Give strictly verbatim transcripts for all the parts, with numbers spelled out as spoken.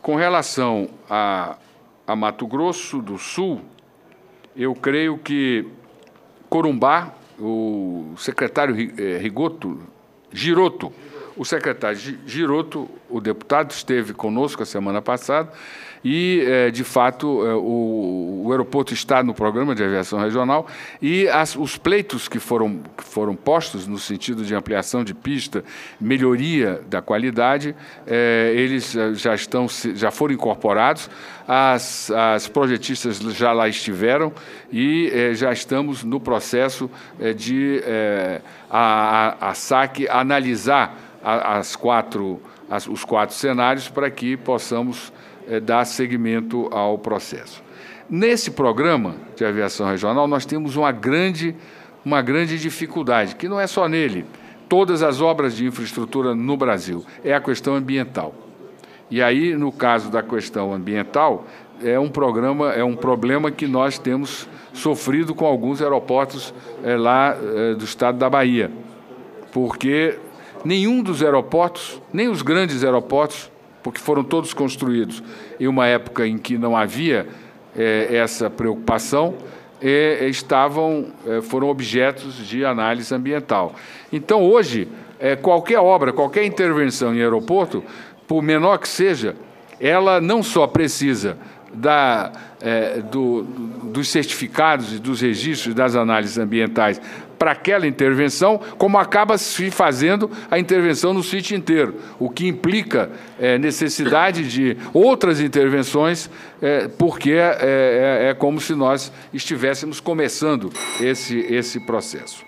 Com relação a, a Mato Grosso do Sul, eu creio que Corumbá, o secretário Rigoto, Giroto, o secretário Giroto, o deputado, esteve conosco a semana passada e, de fato, o, o aeroporto está no programa de aviação regional e as, os pleitos que foram, que foram postos no sentido de ampliação de pista, melhoria da qualidade, eh, eles já, estão, já foram incorporados, as, as projetistas já lá estiveram e eh, já estamos no processo eh, de eh, a, a, a SAC analisar as quatro, as, os quatro cenários para que possamos eh, dar seguimento ao processo. Nesse programa de aviação regional, nós temos uma grande, uma grande dificuldade, que não é só nele, todas as obras de infraestrutura no Brasil, é a questão ambiental. E aí, no caso da questão ambiental, é um, programa, é um problema que nós temos sofrido com alguns aeroportos eh, lá eh, do estado da Bahia, porque nenhum dos aeroportos, nem os grandes aeroportos, porque foram todos construídos em uma época em que não havia eh, essa preocupação, eh, estavam, eh, foram objetos de análise ambiental. Então, hoje, eh, qualquer obra, qualquer intervenção em aeroporto, por menor que seja, ela não só precisa da, eh, do, dos certificados e dos registros das análises ambientais para aquela intervenção, como acaba se fazendo a intervenção no sítio inteiro, o que implica é, necessidade de outras intervenções, é, porque é, é, é como se nós estivéssemos começando esse, esse processo.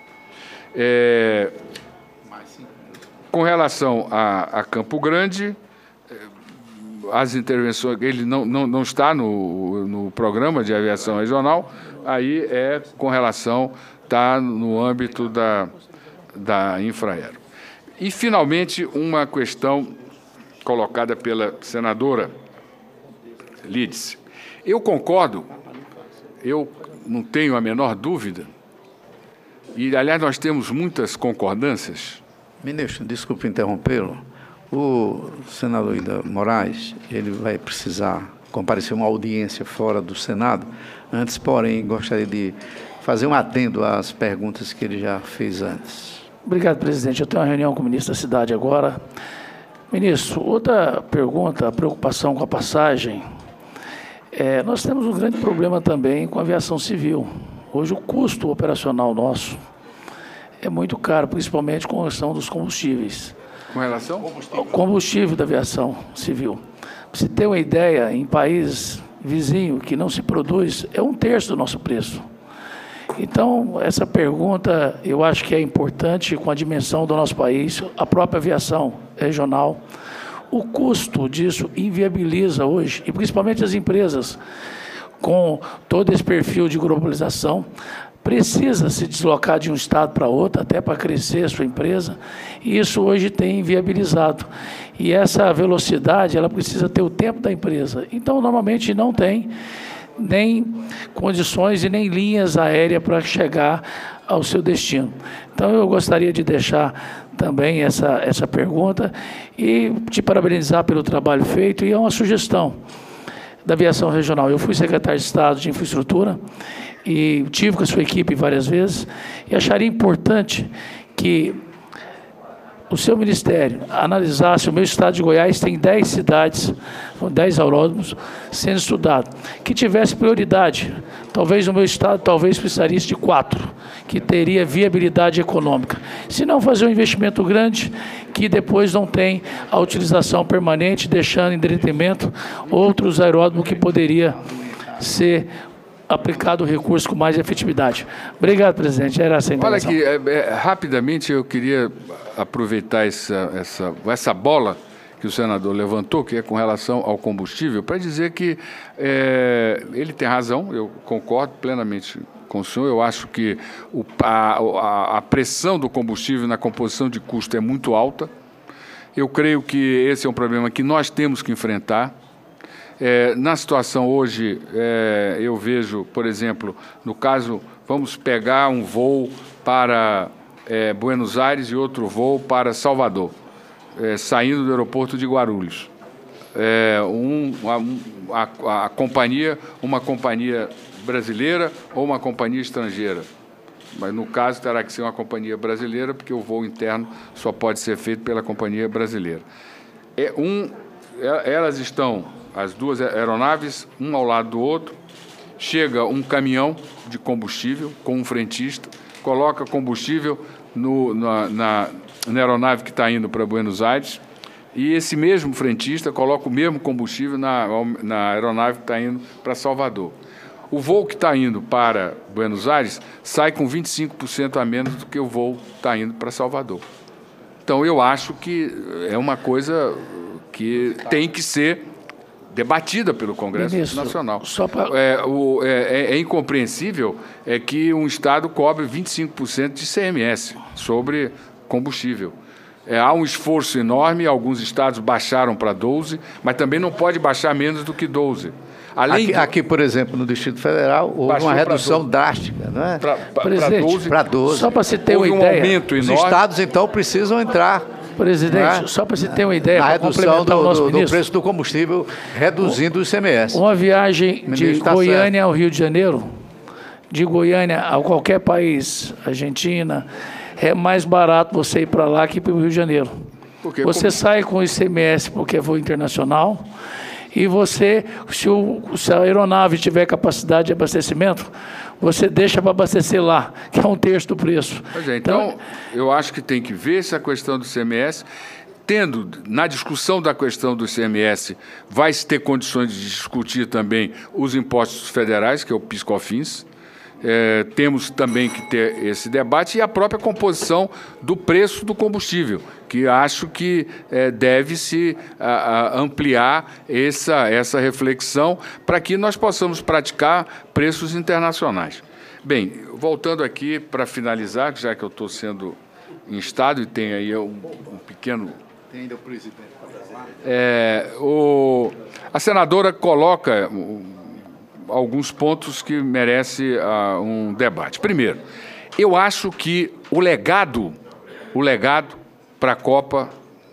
É, com relação a, a Campo Grande, as intervenções, ele não, não, não está no, no programa de aviação regional, aí é com relação, está no âmbito da, da Infraero. E, finalmente, uma questão colocada pela senadora Lídice. Eu concordo, eu não tenho a menor dúvida, e, aliás, nós temos muitas concordâncias. Ministro, desculpe interrompê-lo. O senador Ida Moraes, ele vai precisar comparecer a uma audiência fora do Senado. Antes, porém, gostaria de fazer um adendo às perguntas que ele já fez antes. Obrigado, presidente. Eu tenho uma reunião com o ministro da Cidade agora. Ministro, outra pergunta, a preocupação com a passagem. É, nós temos um grande problema também com a aviação civil. Hoje, o custo operacional nosso é muito caro, principalmente com a questão dos combustíveis. Com relação? Ao combustível da aviação civil. Para você ter uma ideia, em países vizinhos que não se produz, é um terço do nosso preço. Então, essa pergunta, eu acho que é importante com a dimensão do nosso país, a própria aviação regional. O custo disso inviabiliza hoje, e principalmente as empresas, com todo esse perfil de globalização, precisa se deslocar de um estado para outro, até para crescer a sua empresa, e isso hoje tem inviabilizado. E essa velocidade, ela precisa ter o tempo da empresa. Então, normalmente, não tem nem condições e nem linhas aéreas para chegar ao seu destino. Então, eu gostaria de deixar também essa, essa pergunta e te parabenizar pelo trabalho feito, e é uma sugestão da aviação regional. Eu fui secretário de Estado de Infraestrutura e tive com a sua equipe várias vezes, e acharia importante que o seu ministério analisasse. O meu estado de Goiás tem dez cidades, dez aeródromos sendo estudados, que tivesse prioridade. Talvez o meu estado talvez precisaria de quatro, que teria viabilidade econômica. Se não, fazer um investimento grande que depois não tem a utilização permanente, deixando em detrimento outros aeródromos que poderia ser aplicado o recurso com mais efetividade. Obrigado, presidente. Era essa a intervenção. Olha aqui, é, é, rapidamente eu queria aproveitar essa, essa, essa bola que o senador levantou, que é com relação ao combustível, para dizer que é, ele tem razão, eu concordo plenamente com o senhor. Eu acho que o, a, a, a pressão do combustível na composição de custo é muito alta. Eu creio que esse é um problema que nós temos que enfrentar. É, na situação hoje, é, eu vejo, por exemplo, no caso, vamos pegar um voo para é, Buenos Aires e outro voo para Salvador, é, saindo do aeroporto de Guarulhos. é, um, a, a, a companhia, uma companhia brasileira ou uma companhia estrangeira. Mas, no caso, terá que ser uma companhia brasileira, porque o voo interno só pode ser feito pela companhia brasileira. É um, elas estão, as duas aeronaves, um ao lado do outro, chega um caminhão de combustível com um frentista, coloca combustível no, na, na, na aeronave que está indo para Buenos Aires, e esse mesmo frentista coloca o mesmo combustível na, na aeronave que está indo para Salvador. O voo que está indo para Buenos Aires sai com vinte e cinco por cento a menos do que o voo que está indo para Salvador. Então, eu acho que é uma coisa que tem que ser debatida pelo Congresso Ministro, Nacional. Só pra... é, o, é, é incompreensível é que um Estado cobre vinte e cinco por cento de I C M S sobre combustível. É, há um esforço enorme, alguns estados baixaram para doze por cento, mas também não pode baixar menos do que doze por cento. Além aqui, de... aqui, por exemplo, no Distrito Federal, houve Baixou uma redução doze. Drástica, não é? Presidente, Para doze. Só para se ter Houve uma um ideia. aumento Os enorme. estados, então, precisam entrar. Presidente, né? só para se ter uma ideia, Na para redução complementar do, o nosso do, do ministro. preço do combustível, reduzindo o I C M S. Uma viagem de Ministro, tá Goiânia ao Rio de Janeiro, de Goiânia a qualquer país, Argentina, é mais barato você ir para lá que para o Rio de Janeiro. Porque você como... sai com o I C M S porque é voo internacional, e você, se, o, se a aeronave tiver capacidade de abastecimento, você deixa para abastecer lá, que é um terço do preço. Pois é, então, então, eu acho que tem que ver essa questão do I C M S. Tendo, na discussão da questão do I C M S, vai se ter condições de discutir também os impostos federais, que é o PIS/COFINS. É, temos também que ter esse debate e a própria composição do preço do combustível, que acho que é, deve-se a, a ampliar essa, essa reflexão para que nós possamos praticar preços internacionais. Bem, voltando aqui para finalizar, já que eu estou sendo instado e tem aí um, um pequeno... Tem ainda o presidente para falar. É, o, a senadora coloca alguns pontos que merecem uh, um debate. Primeiro, eu acho que o legado, o legado para a Copa,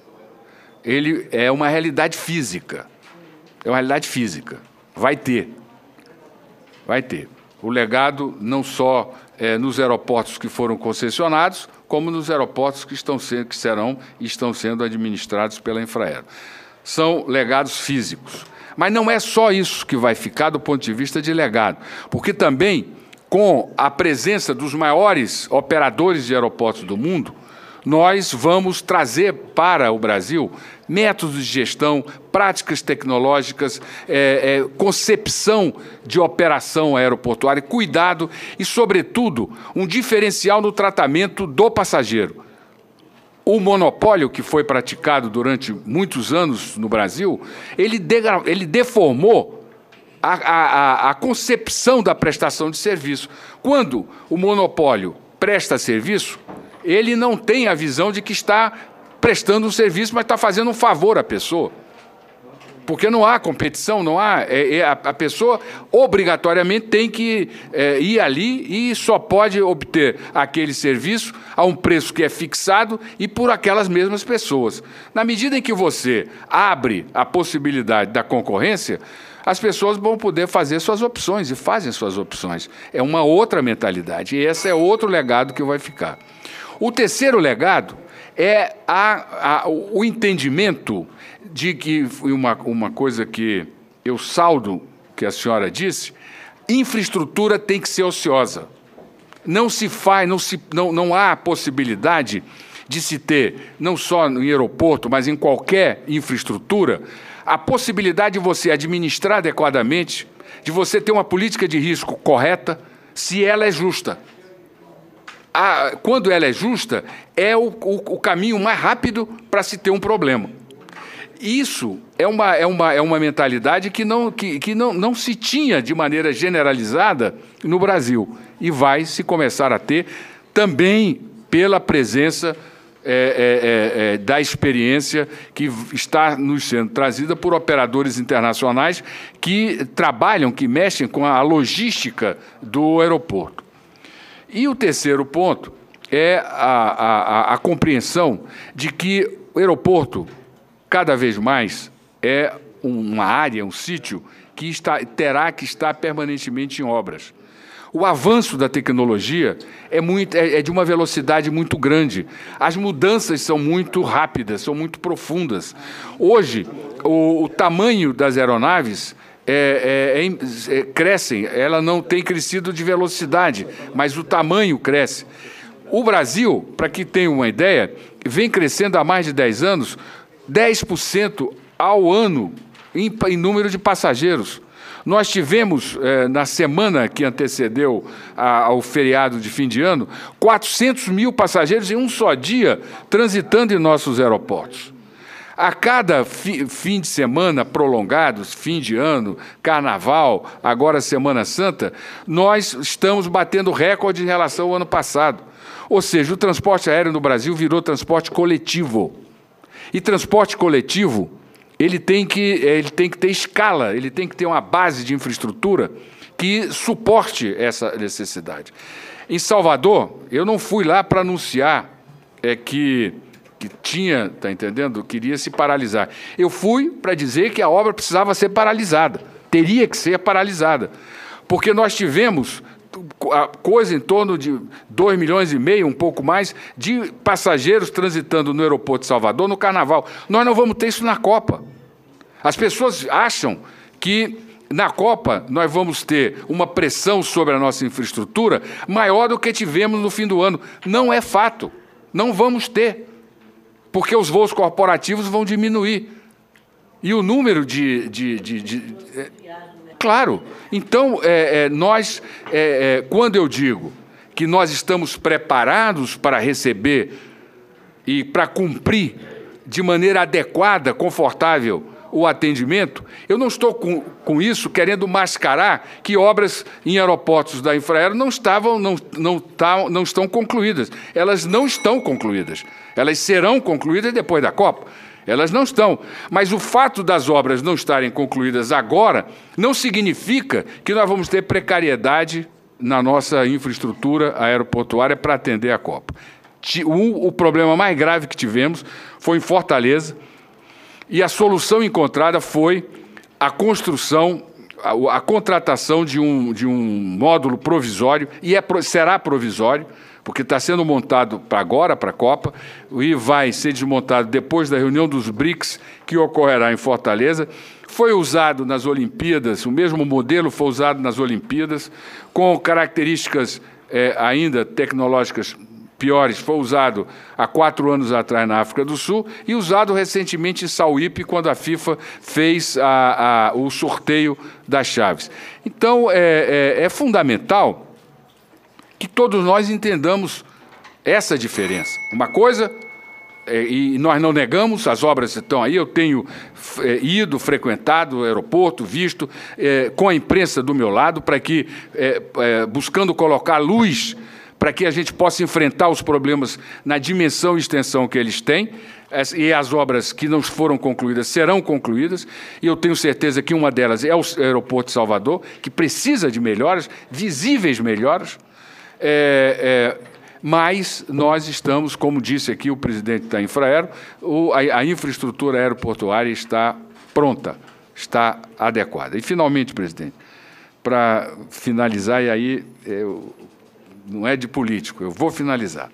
ele é uma realidade física. É uma realidade física. Vai ter. Vai ter. O legado não só é, nos aeroportos que foram concessionados, como nos aeroportos que, estão sendo, que serão e estão sendo administrados pela Infraero. São legados físicos. Mas não é só isso que vai ficar do ponto de vista de legado, porque também, com a presença dos maiores operadores de aeroportos do mundo, nós vamos trazer para o Brasil métodos de gestão, práticas tecnológicas, é, é, concepção de operação aeroportuária, cuidado e, sobretudo, um diferencial no tratamento do passageiro. O monopólio que foi praticado durante muitos anos no Brasil, ele, de, ele deformou a, a, a concepção da prestação de serviço. Quando o monopólio presta serviço, ele não tem a visão de que está prestando um serviço, mas está fazendo um favor à pessoa. Porque não há competição, não há... É, é, a, a pessoa obrigatoriamente tem que é, ir ali e só pode obter aquele serviço a um preço que é fixado e por aquelas mesmas pessoas. Na medida em que você abre a possibilidade da concorrência, as pessoas vão poder fazer suas opções e fazem suas opções. É uma outra mentalidade e esse é outro legado que vai ficar. O terceiro legado é a, a, o entendimento de que, uma, uma coisa que eu saldo, que a senhora disse, infraestrutura tem que ser ociosa. Não se faz, não, se, não, não há possibilidade de se ter, não só no aeroporto, mas em qualquer infraestrutura, a possibilidade de você administrar adequadamente, de você ter uma política de risco correta, se ela é justa. A, quando ela é justa, é o, o, o caminho mais rápido para se ter um problema. Isso é uma, é uma, é uma mentalidade que, não, que, que não, não se tinha de maneira generalizada no Brasil e vai se começar a ter também pela presença é, é, é, da experiência que está nos sendo trazida por operadores internacionais que trabalham, que mexem com a logística do aeroporto. E o terceiro ponto é a, a, a compreensão de que o aeroporto, cada vez mais, é uma área, um sítio, que está, terá que estar permanentemente em obras. O avanço da tecnologia é, muito, é, é de uma velocidade muito grande. As mudanças são muito rápidas, são muito profundas. Hoje, o, o tamanho das aeronaves é, é, é, é, crescem. Ela não tem crescido de velocidade, mas o tamanho cresce. O Brasil, para que tenha uma ideia, vem crescendo há mais de dez anos, dez por cento ao ano em, em número de passageiros. Nós tivemos, eh, na semana que antecedeu a, ao feriado de fim de ano, quatrocentos mil passageiros em um só dia transitando em nossos aeroportos. A cada fi, fim de semana prolongados, fim de ano, carnaval, agora Semana Santa, nós estamos batendo recorde em relação ao ano passado. Ou seja, o transporte aéreo no Brasil virou transporte coletivo. E transporte coletivo, ele tem que, ele tem que ter escala, ele tem que ter uma base de infraestrutura que suporte essa necessidade. Em Salvador, eu não fui lá para anunciar é, que, que tinha, está entendendo, queria se paralisar. Eu fui para dizer que a obra precisava ser paralisada, teria que ser paralisada, porque nós tivemos a coisa em torno de dois milhões e meio, um pouco mais, de passageiros transitando no aeroporto de Salvador no Carnaval. Nós não vamos ter isso na Copa. As pessoas acham que na Copa nós vamos ter uma pressão sobre a nossa infraestrutura maior do que tivemos no fim do ano. Não é fato. Não vamos ter, porque os voos corporativos vão diminuir. E o número de... de, de, de é, claro. Então, é, é, nós, é, é, quando eu digo que nós estamos preparados para receber e para cumprir de maneira adequada, confortável, o atendimento, eu não estou com, com isso querendo mascarar que obras em aeroportos da Infraero não, estavam, não, não, tá, não estão concluídas. Elas não estão concluídas. Elas serão concluídas depois da Copa. Elas não estão. Mas o fato das obras não estarem concluídas agora não significa que nós vamos ter precariedade na nossa infraestrutura aeroportuária para atender a Copa. O, o problema mais grave que tivemos foi em Fortaleza, e a solução encontrada foi a construção, a, a contratação de um, de um módulo provisório, e é, será provisório, porque está sendo montado para agora, para a Copa, e vai ser desmontado depois da reunião dos BRICS, que ocorrerá em Fortaleza. Foi usado nas Olimpíadas, o mesmo modelo foi usado nas Olimpíadas, com características eh, ainda tecnológicas piores, foi usado há quatro anos atrás na África do Sul e usado recentemente em Sauípe, quando a FIFA fez a, a, o sorteio das chaves. Então, é, é, é fundamental que todos nós entendamos essa diferença. Uma coisa, é, e nós não negamos, as obras estão aí, eu tenho é, ido, frequentado o aeroporto, visto, é, com a imprensa do meu lado, para que, é, é, buscando colocar luz para que a gente possa enfrentar os problemas na dimensão e extensão que eles têm, e as obras que não foram concluídas serão concluídas, e eu tenho certeza que uma delas é o aeroporto de Salvador, que precisa de melhoras, visíveis melhoras, é, é, mas nós estamos, como disse aqui o presidente da Infraero, o, a, a infraestrutura aeroportuária está pronta, está adequada. E, finalmente, presidente, para finalizar, e aí eu, não é de político, eu vou finalizar.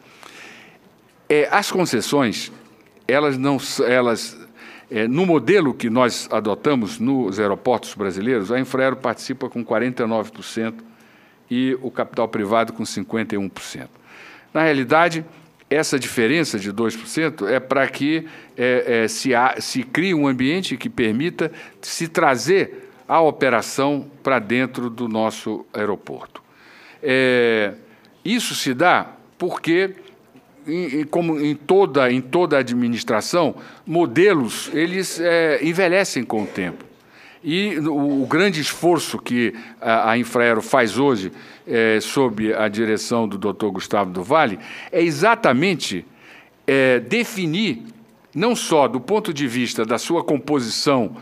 É, as concessões, elas não, elas, é, no modelo que nós adotamos nos aeroportos brasileiros, a Infraero participa com quarenta e nove por cento e o capital privado com cinquenta e um por cento. Na realidade, essa diferença de dois por cento é para que é, é, se, há, se crie um ambiente que permita se trazer a operação para dentro do nosso aeroporto. É, Isso se dá porque, em, como em toda, em toda a administração, modelos eles é, envelhecem com o tempo. E o, o grande esforço que a, a Infraero faz hoje, é, sob a direção do doutor Gustavo do Valle, é exatamente é, definir, não só do ponto de vista da sua composição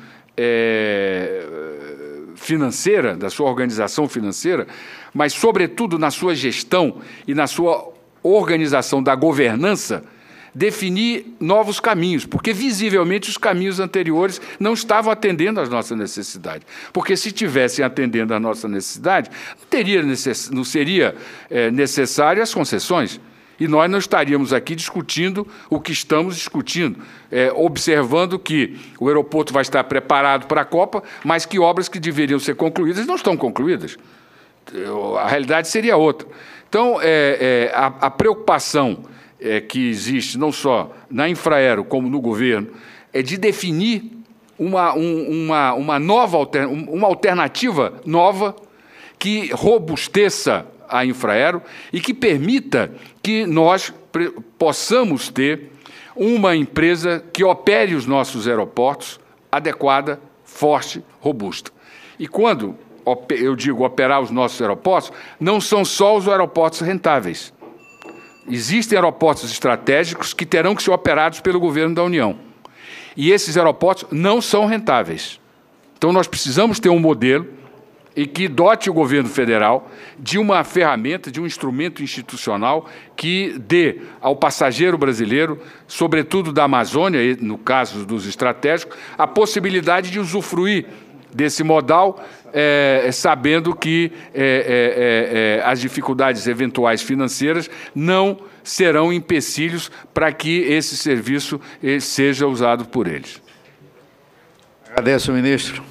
é, financeira, da sua organização financeira, mas, sobretudo, na sua gestão e na sua organização da governança, definir novos caminhos, porque visivelmente os caminhos anteriores não estavam atendendo às nossas necessidades. Porque se estivessem atendendo às nossas necessidades, não, teria necess... não seria é, necessário as concessões. E nós não estaríamos aqui discutindo o que estamos discutindo, é, observando que o aeroporto vai estar preparado para a Copa, mas que obras que deveriam ser concluídas não estão concluídas. A realidade seria outra. Então, é, é, a, a preocupação é, que existe, não só na Infraero como no governo, é de definir uma, um, uma, uma, nova, uma alternativa nova que robusteça a Infraero e que permita que nós possamos ter uma empresa que opere os nossos aeroportos adequada, forte, robusta. E quando eu digo operar os nossos aeroportos, não são só os aeroportos rentáveis. Existem aeroportos estratégicos que terão que ser operados pelo governo da União. E esses aeroportos não são rentáveis. Então, nós precisamos ter um modelo e que dote o governo federal de uma ferramenta, de um instrumento institucional que dê ao passageiro brasileiro, sobretudo da Amazônia, no caso dos estratégicos, a possibilidade de usufruir desse modal, é, sabendo que é, é, é, as dificuldades eventuais financeiras não serão empecilhos para que esse serviço seja usado por eles. Agradeço, ministro,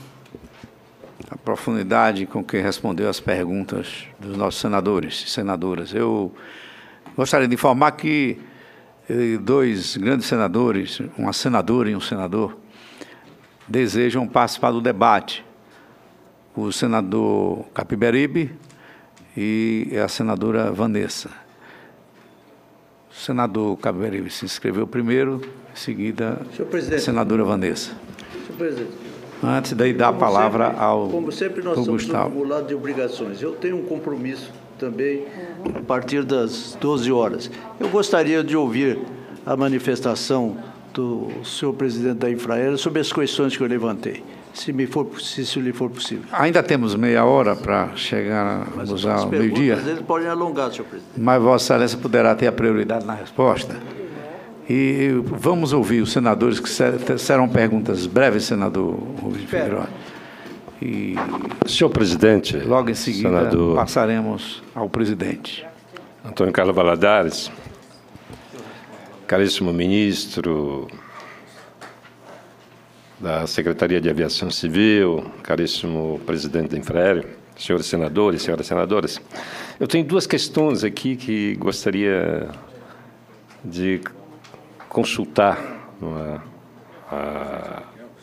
a profundidade com que respondeu as perguntas dos nossos senadores e senadoras. Eu gostaria de informar que dois grandes senadores, uma senadora e um senador, desejam participar do debate. O senador Capiberibe e a senadora Vanessa. O senador Capiberibe se inscreveu primeiro, em seguida a senadora Vanessa. Senhor presidente, antes daí dar a palavra sempre, ao Como sempre, nós ao estamos acumulados de obrigações. Eu tenho um compromisso também a partir das doze horas. Eu gostaria de ouvir a manifestação do senhor presidente da Infraero sobre as questões que eu levantei, se, me for, se isso lhe for possível. Ainda temos meia hora para chegar ao meio-dia. Eles podem alongar, senhor presidente. Mas Vossa Excelência poderá ter a prioridade na resposta. E vamos ouvir os senadores, que serão perguntas breves, senador Rubens Figueiredo. E senhor presidente, logo em seguida senador passaremos ao presidente. Antônio Carlos Valadares, caríssimo ministro da Secretaria de Aviação Civil, caríssimo presidente da Infraero, senhores senadores, senhoras senadoras, eu tenho duas questões aqui que gostaria de consultar a, a,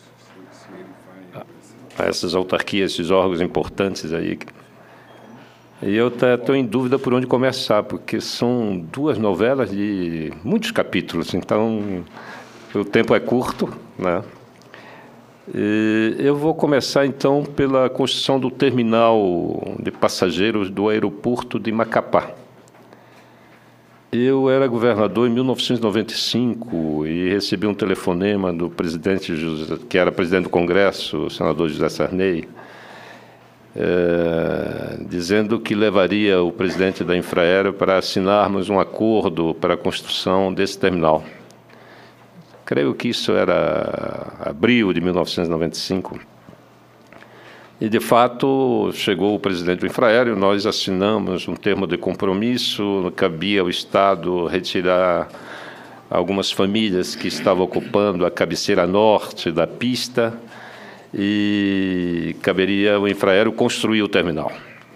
a essas autarquias, esses órgãos importantes aí. E eu estou em dúvida por onde começar, porque são duas novelas de muitos capítulos, então o tempo é curto, né? E eu vou começar, então, pela construção do terminal de passageiros do aeroporto de Macapá. Eu era governador em mil novecentos e noventa e cinco e recebi um telefonema do presidente, que era presidente do Congresso, o senador José Sarney, é, dizendo que levaria o presidente da Infraero para assinarmos um acordo para a construção desse terminal. Creio que isso era abril de mil novecentos e noventa e cinco. E, de fato, chegou o presidente do Infraero, nós assinamos um termo de compromisso, cabia ao Estado retirar algumas famílias que estavam ocupando a cabeceira norte da pista e caberia ao Infraero construir o terminal.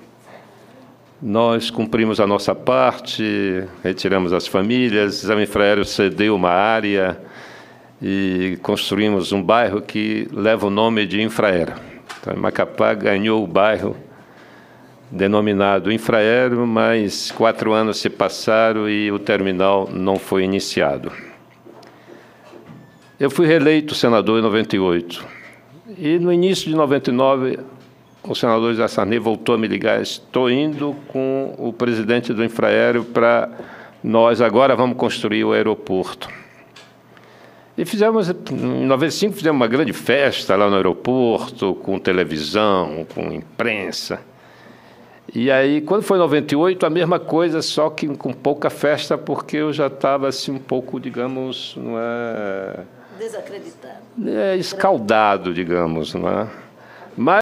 Nós cumprimos a nossa parte, retiramos as famílias, a Infraero cedeu uma área e construímos um bairro que leva o nome de Infraero. Então, Macapá ganhou o bairro denominado Infraero, mas quatro anos se passaram e o terminal não foi iniciado. Eu fui reeleito senador em noventa e oito. E no início de noventa e nove, o senador José Sarney voltou a me ligar: estou indo com o presidente do Infraero para nós agora vamos construir o aeroporto. E fizemos, em noventa e cinco, fizemos uma grande festa lá no aeroporto, com televisão, com imprensa. E aí, quando foi em noventa e oito, a mesma coisa, só que com pouca festa, porque eu já estava assim, um pouco, digamos, não é... Desacreditado. É, escaldado, digamos, não é? Mas